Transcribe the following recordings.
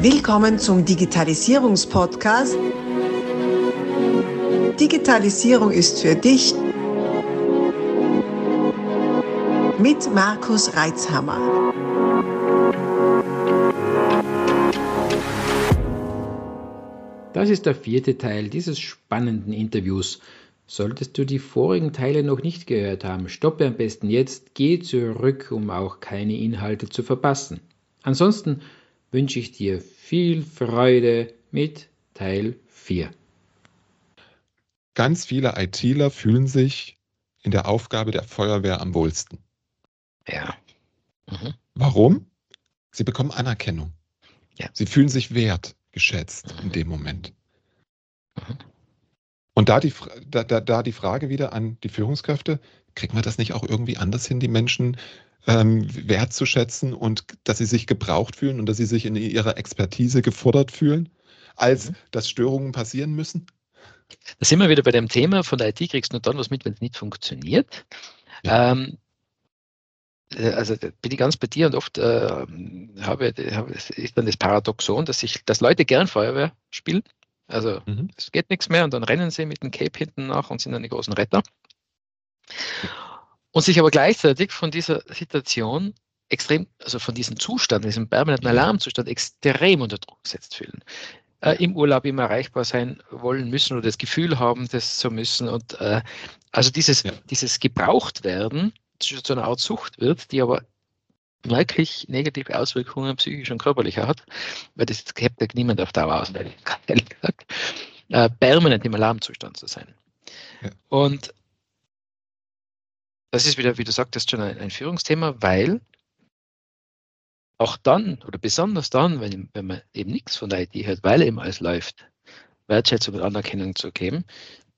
Willkommen zum Digitalisierungspodcast. Digitalisierung ist für dich mit Markus Reitzhammer. Das ist der 4. Teil dieses spannenden Interviews. Solltest du die vorigen Teile noch nicht gehört haben, stoppe am besten jetzt, geh zurück, um auch keine Inhalte zu verpassen. Ansonsten wünsche ich dir viel Freude mit Teil 4. Ganz viele ITler fühlen sich in der Aufgabe der Feuerwehr am wohlsten. Ja. Warum? Sie bekommen Anerkennung. Ja. Sie fühlen sich wertgeschätzt in dem Moment. Mhm. Und da die Frage wieder an die Führungskräfte, kriegen wir das nicht auch irgendwie anders hin, die Menschen wertzuschätzen und dass sie sich gebraucht fühlen und dass sie sich in ihrer Expertise gefordert fühlen, als dass Störungen passieren müssen? Da sind wir wieder bei dem Thema, von der IT kriegst du nur dann was mit, wenn es nicht funktioniert. Ja. Also da bin ich ganz bei dir und oft ist dann das Paradoxon, dass Leute gern Feuerwehr spielen. Also es geht nichts mehr und dann rennen sie mit dem Cape hinten nach und sind dann die großen Retter. Und sich aber gleichzeitig von dieser Situation extrem, also von diesem Zustand, diesem permanenten Alarmzustand extrem unter Druck gesetzt fühlen. Im Urlaub immer erreichbar sein wollen müssen oder das Gefühl haben, das zu müssen. Und also dieses Gebrauchtwerden zu einer Art Sucht wird, die aber wirklich negative Auswirkungen psychisch und körperlicher hat, weil das hebt ja niemand auf Dauer aus, ehrlich gesagt, permanent im Alarmzustand zu sein. Ja. Und das ist wieder, wie du sagtest, schon ein Führungsthema, weil auch dann oder besonders dann, wenn man eben nichts von der IT hört, weil eben alles läuft, Wertschätzung und Anerkennung zu geben,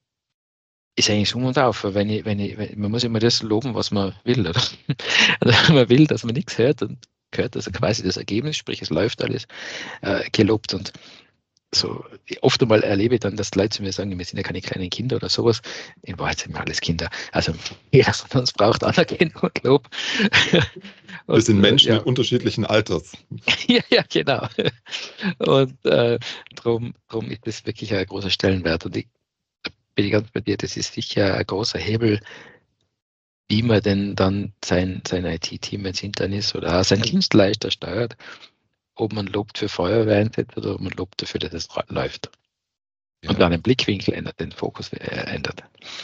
ist eigentlich um und auf. Man muss immer das loben, was man will. Oder? Also wenn man will, dass man nichts hört, dann gehört also quasi das Ergebnis, sprich es läuft alles, gelobt. Und so oft einmal erlebe ich dann, dass die Leute zu mir sagen, wir sind ja keine kleinen Kinder oder sowas. In Wahrheit sind wir alles Kinder. Also jeder von uns braucht Anerkennung und Lob. Wir sind Menschen unterschiedlichen Alters. Ja, genau. Und drum ist das wirklich ein großer Stellenwert. Und ich bin ich ganz bei dir, das ist sicher ein großer Hebel, wie man denn dann sein IT-Team, wenn es intern ist, oder auch seinen Dienstleister steuert, ob man lobt für Feuerwehr einsetzt oder ob man lobt dafür, dass es läuft. Ja. Und dann den Blickwinkel ändert, den Fokus ändert.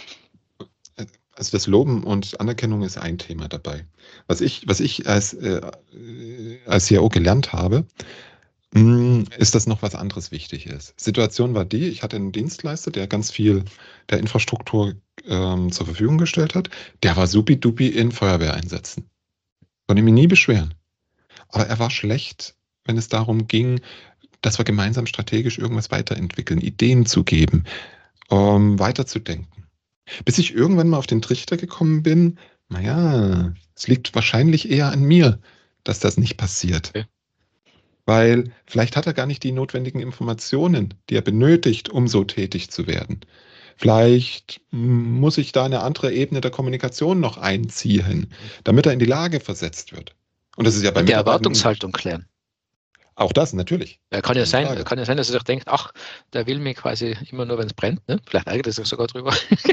Also das Loben und Anerkennung ist ein Thema dabei. Was ich als CIO gelernt habe, ist, dass noch was anderes wichtig ist. Situation war die, ich hatte einen Dienstleister, der ganz viel der Infrastruktur zur Verfügung gestellt hat. Der war supi-dupi in Feuerwehreinsätzen. Konnte mich nie beschweren. Aber er war schlecht, wenn es darum ging, dass wir gemeinsam strategisch irgendwas weiterentwickeln, Ideen zu geben, weiterzudenken. Bis ich irgendwann mal auf den Trichter gekommen bin, naja, es liegt wahrscheinlich eher an mir, dass das nicht passiert. Okay. Weil vielleicht hat er gar nicht die notwendigen Informationen, die er benötigt, um so tätig zu werden. Vielleicht muss ich da eine andere Ebene der Kommunikation noch einziehen, damit er in die Lage versetzt wird. Und das ist ja bei Und die Mitarbeitern Erwartungshaltung klären. auch das, natürlich. Kann ja sein, Frage. dass er sich denkt, ach, der will mir quasi immer nur, wenn es brennt. Ne? Vielleicht ärgert er sich sogar drüber.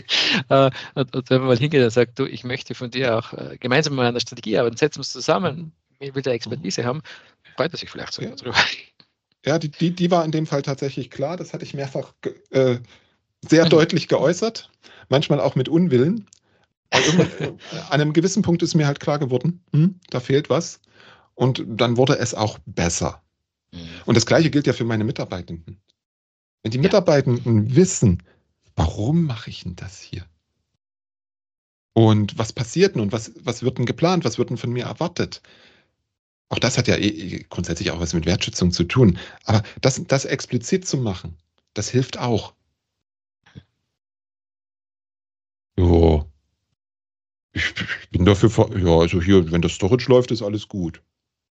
Und wenn man mal hingeht und sagt, du, ich möchte von dir auch gemeinsam mal an der Strategie arbeiten, setzen wir uns zusammen, ich will da Expertise haben, freut er sich vielleicht sogar drüber. Ja, die war in dem Fall tatsächlich klar. Das hatte ich mehrfach sehr deutlich geäußert. Manchmal auch mit Unwillen. Aber an einem gewissen Punkt ist mir halt klar geworden, da fehlt was. Und dann wurde es auch besser. Und das Gleiche gilt ja für meine Mitarbeitenden. Wenn die Mitarbeitenden wissen, warum mache ich denn das hier? Und was passiert denn und was wird denn geplant, was wird denn von mir erwartet? Auch das hat ja grundsätzlich auch was mit Wertschätzung zu tun. Aber das explizit zu machen, das hilft auch. Ja, ich bin dafür, also hier, wenn das Storage läuft, ist alles gut.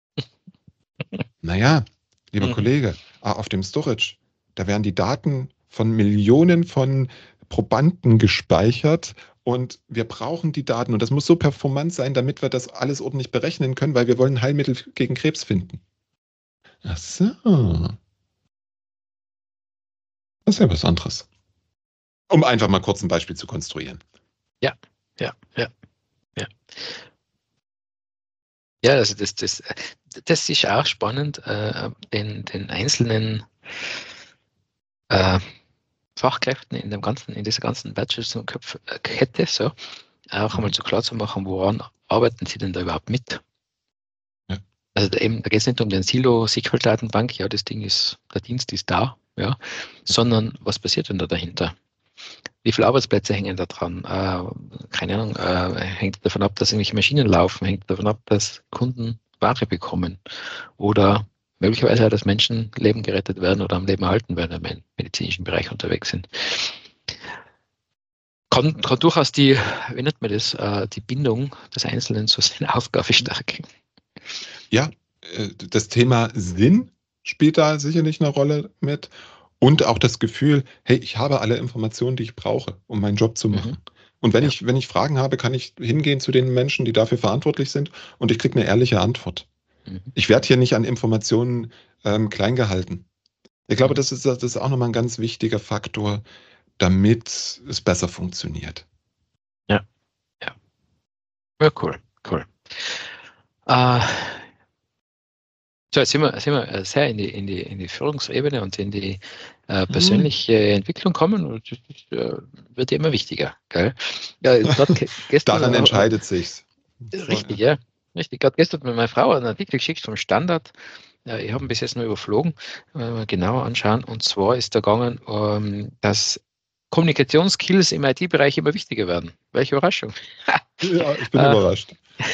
Naja, lieber Kollege, auf dem Storage, da werden die Daten von Millionen von Probanden gespeichert und wir brauchen die Daten und das muss so performant sein, damit wir das alles ordentlich berechnen können, weil wir wollen Heilmittel gegen Krebs finden. Ach so. Das ist ja was anderes. Um einfach mal kurz ein Beispiel zu konstruieren. Ja, ja, ja, ja. Ja, also das ist auch spannend, den einzelnen Fachkräften in dieser ganzen Wertschöpfungskette so auch einmal so klar zu machen, woran arbeiten sie denn da überhaupt mit? Ja. Also da geht es nicht um den Silo-SQL-Datenbank, ja, das Ding ist, der Dienst ist da, ja, sondern was passiert denn da dahinter? Wie viele Arbeitsplätze hängen da dran? Keine Ahnung, hängt davon ab, dass irgendwelche Maschinen laufen, hängt davon ab, dass Kunden Ware bekommen oder möglicherweise auch, dass Menschenleben gerettet werden oder am Leben erhalten werden, wenn wir im medizinischen Bereich unterwegs sind. Kann durchaus wie nennt man das, die Bindung des Einzelnen zu seiner Aufgabe stärken. Ja, das Thema Sinn spielt da sicherlich eine Rolle mit und auch das Gefühl, hey, ich habe alle Informationen, die ich brauche, um meinen Job zu machen. Und wenn ich Fragen habe, kann ich hingehen zu den Menschen, die dafür verantwortlich sind und ich kriege eine ehrliche Antwort. Ich werde hier nicht an Informationen klein gehalten. Ich glaube, das ist auch nochmal ein ganz wichtiger Faktor, damit es besser funktioniert. Ja, cool. So, jetzt sind wir sehr in die Führungsebene und in die persönliche Entwicklung kommen und das wird immer wichtiger. Gell? Ja, gestern, Daran entscheidet sich's. Richtig, ja. Richtig. Gerade gestern mit meiner Frau einen Artikel geschickt vom Standard. Ich habe ihn bis jetzt nur überflogen, genauer anschauen. Und zwar ist da gegangen, dass Kommunikationsskills im IT-Bereich immer wichtiger werden. Welche Überraschung. Ja, ich bin überrascht.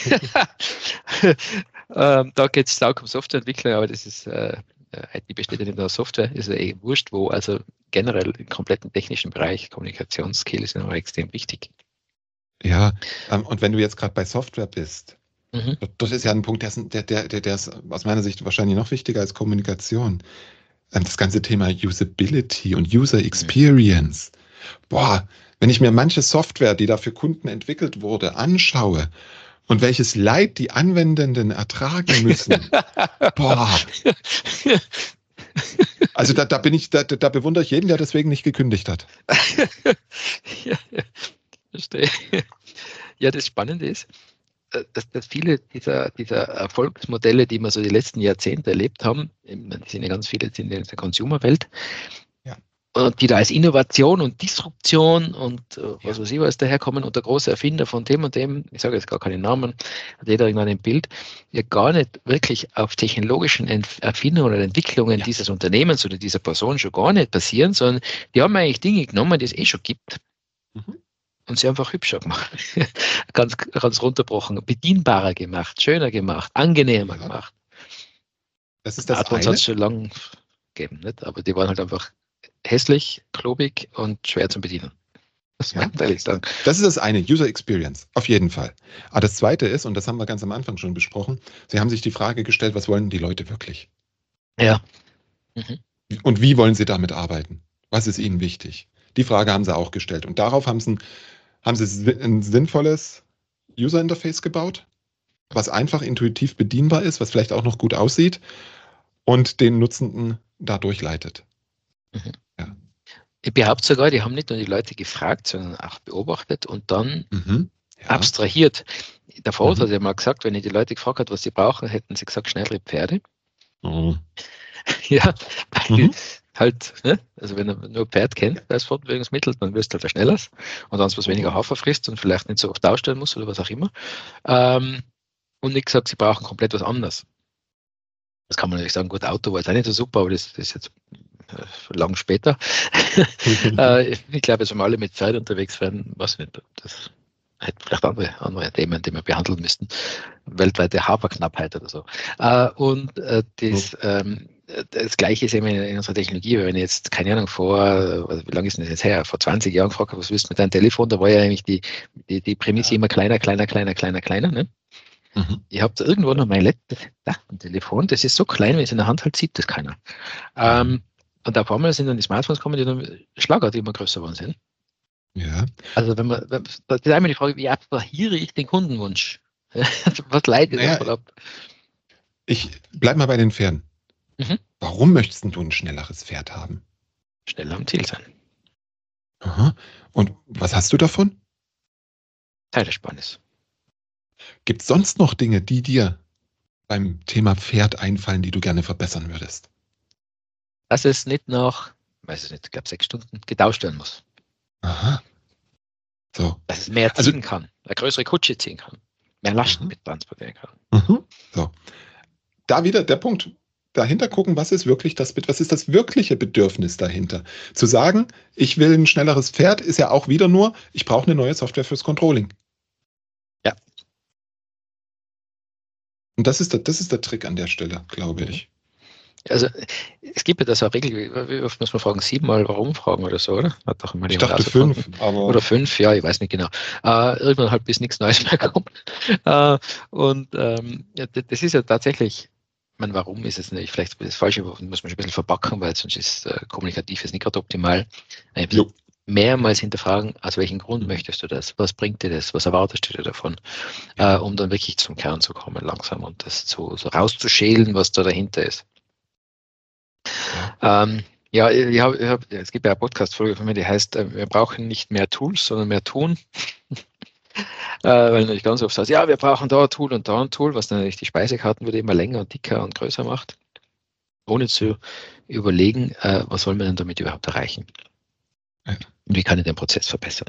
Da geht es auch um Softwareentwicklung, aber das ist, IT besteht ja nicht nur aus Software, ist ja wurscht, wo also generell im kompletten technischen Bereich Kommunikationsskills sind aber extrem wichtig. Ja, und wenn du jetzt gerade bei Software bist, das ist ja ein Punkt, der ist aus meiner Sicht wahrscheinlich noch wichtiger als Kommunikation. Das ganze Thema Usability und User Experience. Boah, wenn ich mir manche Software, die da für Kunden entwickelt wurde, anschaue und welches Leid die Anwendenden ertragen müssen. Boah. Also da bewundere ich jeden, der deswegen nicht gekündigt hat. Ja, verstehe. Ja, das Spannende ist, dass viele dieser Erfolgsmodelle, die wir so die letzten Jahrzehnte erlebt haben, die sind ja ganz viele in der Consumer-Welt, und die da als Innovation und Disruption und was weiß ich was daherkommen und der große Erfinder von dem und dem, ich sage jetzt gar keinen Namen, hat jeder irgendwann ein Bild, ja gar nicht wirklich auf technologischen Erfindungen oder Entwicklungen dieses Unternehmens oder dieser Person schon gar nicht passieren, sondern die haben eigentlich Dinge genommen, die es eh schon gibt. Und sie einfach hübscher gemacht. ganz runterbrochen, bedienbarer gemacht, schöner gemacht, angenehmer gemacht. Das ist das hat uns schon lange gegeben, nicht? Aber die waren halt einfach hässlich, klobig und schwer zu bedienen. Das muss man ehrlich sagen. Das ist das eine, User Experience, auf jeden Fall. Aber das zweite ist, und das haben wir ganz am Anfang schon besprochen, Sie haben sich die Frage gestellt, was wollen die Leute wirklich? Ja. Und wie wollen sie damit arbeiten? Was ist ihnen wichtig? Die Frage haben sie auch gestellt. Und darauf haben sie ein sinnvolles User Interface gebaut, was einfach intuitiv bedienbar ist, was vielleicht auch noch gut aussieht und den Nutzenden dadurch leitet. Ja. Ich behaupte sogar, die haben nicht nur die Leute gefragt, sondern auch beobachtet und dann abstrahiert. Der Vater hat ja mal gesagt, wenn ich die Leute gefragt habe, was sie brauchen, hätten sie gesagt, schnellere Pferde. Ja, weil halt, ne? Also wenn er nur Pferd kennt als Fortbewegungsmittel, dann wirst du halt schneller und dann was weniger Hafer frisst und vielleicht nicht so oft ausstellen muss oder was auch immer. Und nicht gesagt, sie brauchen komplett was anderes. Das kann man natürlich sagen, gut, Auto war jetzt auch nicht so super, aber das ist jetzt lang später. Ich glaube, jetzt, wenn wir alle mit Pferd unterwegs werden, was nicht, das hätte vielleicht andere Themen, die wir behandeln müssten. Weltweite Haferknappheit oder so. Das Gleiche ist eben in unserer Technologie, wenn ich jetzt, keine Ahnung, wie lange ist denn das jetzt her? Vor 20 Jahren gefragt habe, was willst du mit deinem Telefon? Da war ja eigentlich die Prämisse immer kleiner. Ne? Ich habe da irgendwo noch mein letztes Telefon, das ist so klein, wenn es in der Hand halt sieht das keiner. Und auf einmal sind dann die Smartphones gekommen, die dann schlagartig immer größer geworden sind. Ja. Also das ist einmal die Frage, wie abstrahiere ich den Kundenwunsch? Was leitet davon ab? Ich bleib mal bei den Pferden. Mhm. Warum möchtest du ein schnelleres Pferd haben? Schneller am Ziel sein. Aha. Und was hast du davon? Zeitersparnis. Gibt es sonst noch Dinge, die dir beim Thema Pferd einfallen, die du gerne verbessern würdest? Dass es nicht nach, weiß ich nicht, ich glaube 6 Stunden getauscht werden muss. Aha. So. Dass es mehr Also- ziehen kann, eine größere Kutsche ziehen kann, mehr Lasten mittransportieren kann. So. Da wieder der Punkt. Dahinter gucken, was ist das wirkliche Bedürfnis dahinter? Zu sagen, ich will ein schnelleres Pferd, ist ja auch wieder nur, ich brauche eine neue Software fürs Controlling. Ja. Und das ist der Trick an der Stelle, glaube ich. Also es gibt ja da so eine Regel, wie oft muss man fragen, 7-mal warum fragen oder so, oder? Hat doch immer Ich jemand dachte rausgefunden. 5, aber Oder 5, ja, ich weiß nicht genau. Irgendwann halt bis nichts Neues mehr kommt. Ja, das ist ja tatsächlich, ich meine, warum ist es nicht, vielleicht das Falsche, muss man schon ein bisschen verpacken, weil sonst ist kommunikativ ist nicht gerade optimal. Ein bisschen mehrmals hinterfragen, aus welchem Grund möchtest du das? Was bringt dir das? Was erwartest du dir davon? Um dann wirklich zum Kern zu kommen langsam und das so rauszuschälen, was da dahinter ist. Ja, es gibt ja eine Podcast-Folge von mir, die heißt, wir brauchen nicht mehr Tools, sondern mehr tun. Weil natürlich ganz oft sagt, ja, wir brauchen da ein Tool und da ein Tool, was dann natürlich die Speisekarten wieder immer länger und dicker und größer macht, ohne zu überlegen, was soll man denn damit überhaupt erreichen? Und wie kann ich den Prozess verbessern?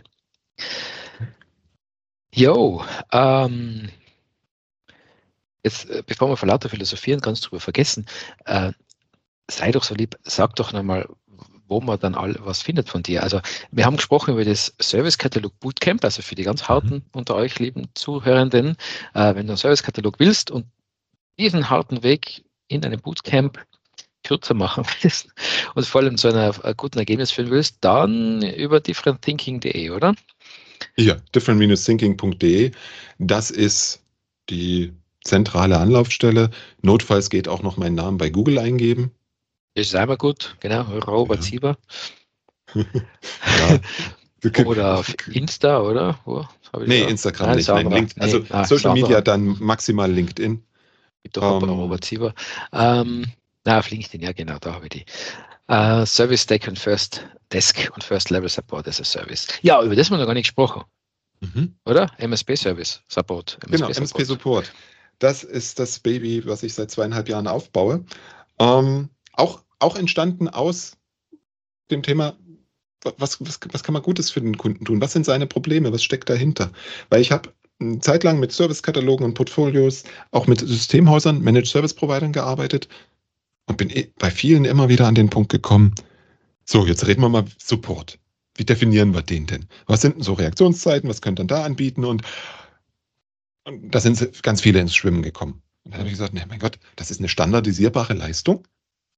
Jetzt, bevor wir vor lauter philosophieren, ganz drüber vergessen, sei doch so lieb, sag doch nochmal, wo man dann was findet von dir. Also wir haben gesprochen über das Service-Katalog Bootcamp, also für die ganz harten unter euch lieben Zuhörenden, wenn du einen Service-Katalog willst und diesen harten Weg in einem Bootcamp kürzer machen willst und vor allem zu einem guten Ergebnis führen willst, dann über differentthinking.de, oder? Ja, different-thinking.de. Das ist die zentrale Anlaufstelle. Notfalls geht auch noch meinen Namen bei Google eingeben. Das ist einmal gut, genau, Robert Sieber. Ja. Oder auf Insta, oder? Nee, Instagram nicht. Nein, LinkedIn. Also Social Media, dann maximal LinkedIn. Gibt doch Robert Sieber. Auf LinkedIn, ja genau, da habe ich die. Service Desk und First Level Support as a Service. Ja, über das haben wir noch gar nicht gesprochen. Oder? MSP Service Support. Genau, MSP Support. Das ist das Baby, was ich seit 2,5 Jahren aufbaue. Auch entstanden aus dem Thema, was kann man Gutes für den Kunden tun? Was sind seine Probleme? Was steckt dahinter? Weil ich habe eine Zeit lang mit Servicekatalogen und Portfolios, auch mit Systemhäusern, Managed Service Providern gearbeitet und bin bei vielen immer wieder an den Punkt gekommen, so, jetzt reden wir mal Support. Wie definieren wir den denn? Was sind denn so Reaktionszeiten? Was könnt ihr da anbieten? Und da sind ganz viele ins Schwimmen gekommen. Und dann habe ich gesagt, nee, mein Gott, das ist eine standardisierbare Leistung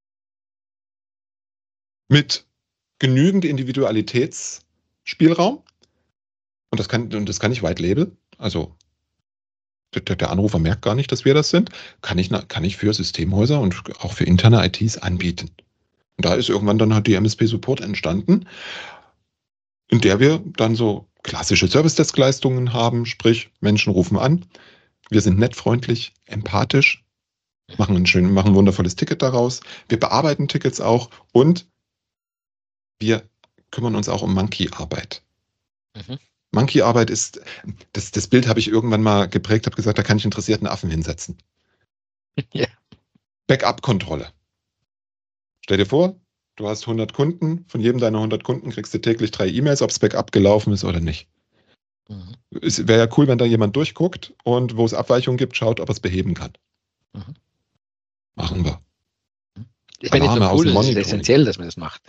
mit genügend Individualitätsspielraum. Und das kann ich White Label. Also der Anrufer merkt gar nicht, dass wir das sind. Kann ich für Systemhäuser und auch für interne ITs anbieten. Und da ist irgendwann dann halt die MSP Support entstanden, in der wir dann so klassische Service-Desk-Leistungen haben, sprich Menschen rufen an, wir sind nett, freundlich, empathisch, machen ein wundervolles Ticket daraus, wir bearbeiten Tickets auch und wir kümmern uns auch um Monkey-Arbeit. Monkey-Arbeit ist, das Bild habe ich irgendwann mal geprägt, habe gesagt, da kann ich interessierten Affen hinsetzen. Yeah. Backup-Kontrolle. Stell dir vor, du hast 100 Kunden, von jedem deiner 100 Kunden kriegst du täglich 3 E-Mails, ob das Backup gelaufen ist oder nicht. Es wäre ja cool, wenn da jemand durchguckt und wo es Abweichungen gibt, schaut, ob er es beheben kann. Machen wir. Ich meine, nicht nur cool, es ist essentiell, dass man das macht.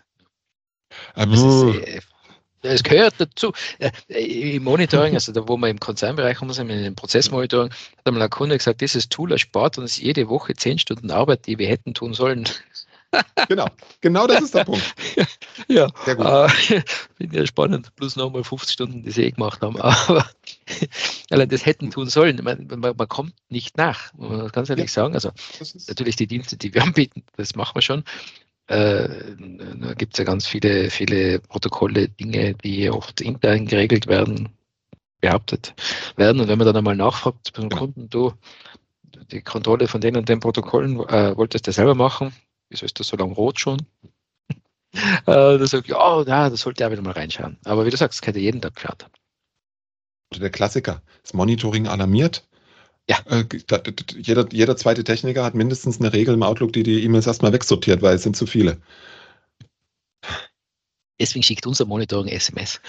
Es gehört dazu. Im Monitoring, also da, wo wir im Konzernbereich haben, in dem Prozessmonitoring, hat einmal ein Kunde gesagt, dieses Tool erspart uns jede Woche 10 Stunden Arbeit, die wir hätten tun sollen. Genau das ist der Punkt. Ja, finde ich spannend. Plus nochmal 50 Stunden, die sie gemacht haben. Aber allein das hätten tun sollen. Man kommt nicht nach, muss man ganz ehrlich sagen. Also natürlich die Dienste, die wir anbieten, das machen wir schon. Da gibt es ja ganz viele Protokolle, Dinge, die oft intern geregelt werden, behauptet werden. Und wenn man dann einmal nachfragt beim Kunden, du, die Kontrolle von den und den Protokollen wolltest du selber machen, wieso ist das so lange rot schon? Da sage ich, ja, da sollte er wieder mal reinschauen. Aber wie du sagst, das hätte jeden Tag geschaut. Der Klassiker, das Monitoring alarmiert. Ja. Jeder zweite Techniker hat mindestens eine Regel im Outlook, die E-Mails erstmal wegsortiert, weil es sind zu viele. Deswegen schickt unser Monitoring SMS.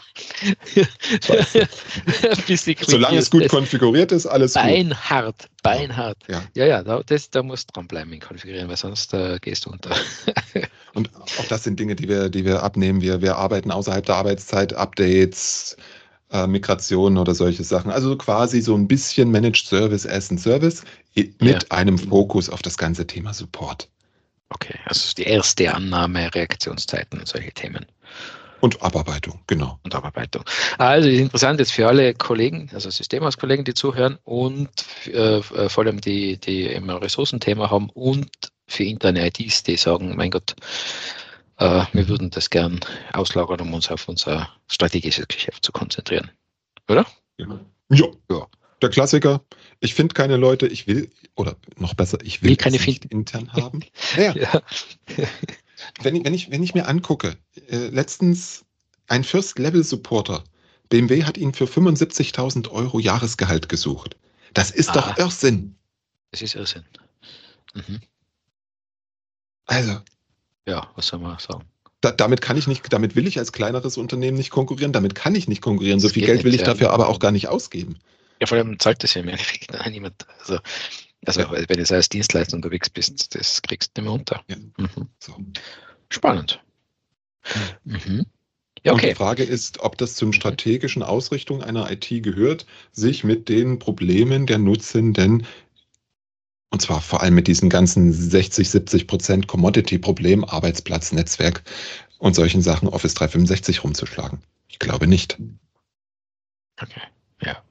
Solange es gut konfiguriert ist, alles Beinhart. Ja, da musst du dranbleiben in Konfigurieren, weil sonst gehst du unter. Und auch das sind Dinge, die wir abnehmen. Wir arbeiten außerhalb der Arbeitszeit, Updates, Migration oder solche Sachen. Also quasi so ein bisschen Managed Service as a Service mit einem Fokus auf das ganze Thema Support. Okay, also die erste Annahme, Reaktionszeiten und solche Themen. Und Abarbeitung, genau. Und Abarbeitung. Also ist interessant jetzt für alle Kollegen, also Systemhauskollegen, die zuhören und vor allem die immer Ressourcenthema haben und für interne ITs, die sagen, mein Gott, wir würden das gern auslagern, um uns auf unser strategisches Geschäft zu konzentrieren. Oder? Ja. Der Klassiker, ich finde keine Leute, ich will keine nicht intern haben. Naja. Wenn ich mir angucke, letztens ein First-Level-Supporter, BMW hat ihn für 75.000 € Jahresgehalt gesucht. Das ist doch Irrsinn. Das ist Irrsinn. Mhm. Also. Ja, was soll man sagen? Damit will ich als kleineres Unternehmen nicht konkurrieren, damit kann ich nicht konkurrieren. So viel Geld will ich dafür aber auch gar nicht ausgeben. Ja, vor allem zahlt das ja im Endeffekt niemand. Also wenn du als Dienstleister unterwegs bist, das kriegst du nicht mehr unter. Ja. Mhm. So. Spannend. Mhm. Ja, okay. Und die Frage ist, ob das zum strategischen Ausrichtung einer IT gehört, sich mit den Problemen der Nutzenden, und zwar vor allem mit diesen ganzen 60-70% Commodity-Problemen, Arbeitsplatz, Netzwerk und solchen Sachen, Office 365 rumzuschlagen. Ich glaube nicht. Okay, ja.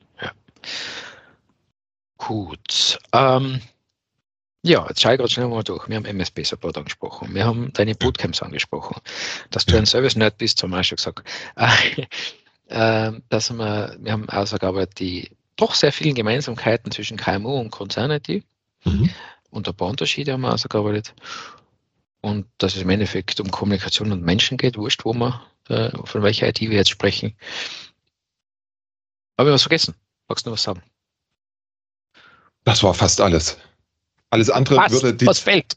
Gut. Jetzt schaue ich gerade schnell mal durch. Wir haben MSP-Support angesprochen. Wir haben deine Bootcamps angesprochen. Dass du ein Service-Nerd bist, haben wir auch schon gesagt. Wir haben ausgearbeitet die doch sehr vielen Gemeinsamkeiten zwischen KMU und Konzern-IT. Und ein paar Unterschiede haben wir ausgearbeitet. Und dass es im Endeffekt um Kommunikation und Menschen geht, wurscht, von welcher IT wir jetzt sprechen. Habe ich was vergessen? Magst du noch was sagen? Das war fast alles. Alles andere was fehlt?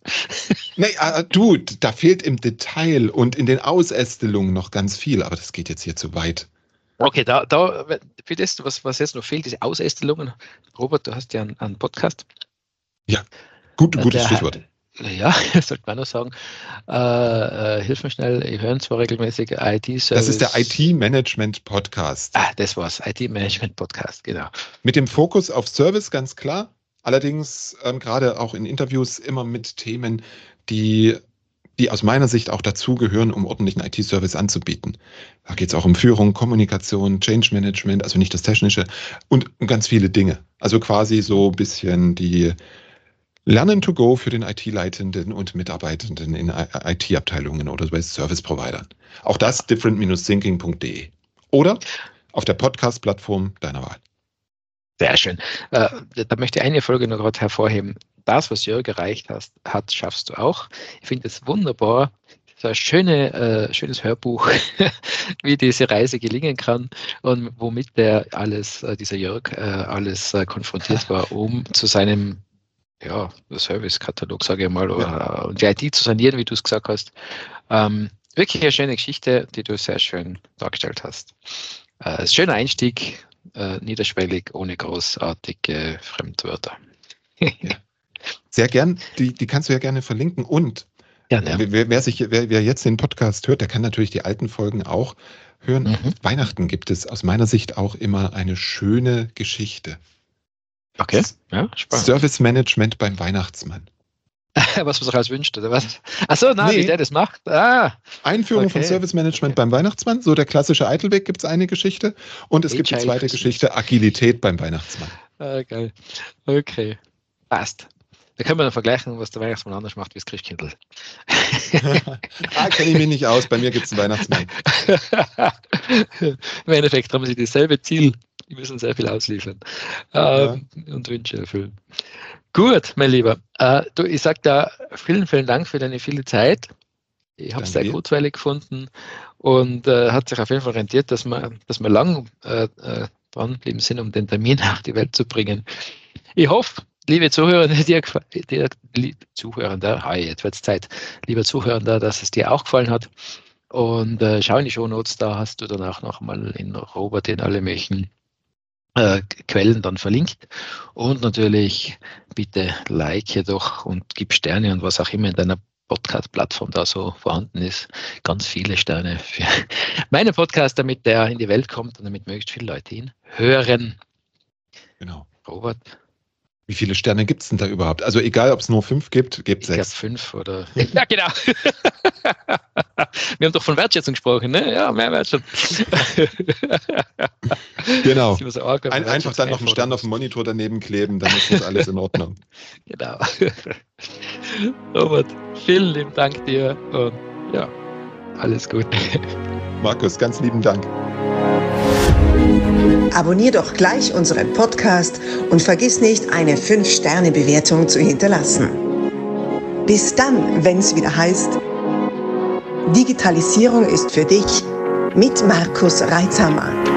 Da fehlt im Detail und in den Ausästelungen noch ganz viel, aber das geht jetzt hier zu weit. Okay, für das, was jetzt noch fehlt, diese Ausästelungen. Robert, du hast ja einen Podcast. Ja, gutes Stichwort. Ja, sollte man noch sagen. Hilf mir schnell, ich höre zwar regelmäßig IT-Service. Das ist der IT-Management-Podcast. Das war's, IT-Management-Podcast, genau. Mit dem Fokus auf Service, ganz klar. Allerdings gerade auch in Interviews immer mit Themen, die aus meiner Sicht auch dazugehören, um ordentlichen IT-Service anzubieten. Da geht es auch um Führung, Kommunikation, Change Management, also nicht das Technische und ganz viele Dinge. Also quasi so ein bisschen die Lernen to go für den IT-Leitenden und Mitarbeitenden in IT-Abteilungen oder bei Service-Providern. Auch das different-thinking.de oder auf der Podcast-Plattform deiner Wahl. Sehr schön. Da möchte ich eine Folge noch gerade hervorheben. Das, was Jörg erreicht hat, schaffst du auch. Ich finde es wunderbar. So ein schönes Hörbuch, wie diese Reise gelingen kann und womit dieser Jörg alles konfrontiert war, um zu seinem Service-Katalog, sage ich mal, und die IT zu sanieren, wie du es gesagt hast. Wirklich eine schöne Geschichte, die du sehr schön dargestellt hast. Ein schöner Einstieg, niederschwellig, ohne großartige Fremdwörter. Ja. Sehr gern, die kannst du ja gerne verlinken und wer jetzt den Podcast hört, der kann natürlich die alten Folgen auch hören. Weihnachten gibt es aus meiner Sicht auch immer eine schöne Geschichte. Okay, ja, spannend. Service Management beim Weihnachtsmann. Was man sich alles wünscht, oder was? Achso, wie der das macht. Einführung von Service Management beim Weihnachtsmann. So der klassische Eitelweg gibt es eine Geschichte. Und es gibt die zweite Geschichte, Agilität beim Weihnachtsmann. Geil. Okay, passt. Da können wir dann vergleichen, was der Weihnachtsmann anders macht wie das Christkindl. Kenne ich mich nicht aus. Bei mir gibt es einen Weihnachtsmann. Im Endeffekt haben sie dasselbe Ziel, Die müssen sehr viel ausliefern Ja. und Wünsche erfüllen. Gut, mein Lieber. Du, ich sage da vielen, vielen Dank für deine viele Zeit. Ich habe es sehr Danke dir. kurzweilig gefunden und hat sich auf jeden Fall rentiert, dass wir lang dran geblieben sind, um den Termin auf die Welt zu bringen. Ich hoffe, liebe Zuhörende, jetzt wird es Zeit, lieber Zuhörender, dass es dir auch gefallen hat. Und schau in die Shownotes, da hast du dann auch nochmal in Robert in alle möglichen Quellen dann verlinkt. Und natürlich bitte like doch und gib Sterne und was auch immer in deiner Podcast-Plattform da so vorhanden ist. Ganz viele Sterne für meinen Podcast, damit der in die Welt kommt und damit möglichst viele Leute ihn hören. Genau. Robert? Wie viele Sterne gibt es denn da überhaupt? Also egal, ob es nur 5 gibt, gebt Ich glaube 6. 5 oder... Ja, genau. Wir haben doch von Wertschätzung gesprochen, ne? Ja, mehr Wertschätzung. Genau. So arg, Einfach dann noch einen Stern auf dem Monitor daneben kleben, dann ist das alles in Ordnung. Genau. Robert, vielen lieben Dank dir und ja, alles Gute. Markus, ganz lieben Dank. Abonnier doch gleich unseren Podcast und vergiss nicht, eine 5-Sterne-Bewertung zu hinterlassen. Bis dann, wenn es wieder heißt, Digitalisierung ist für dich mit Markus Reitzhammer.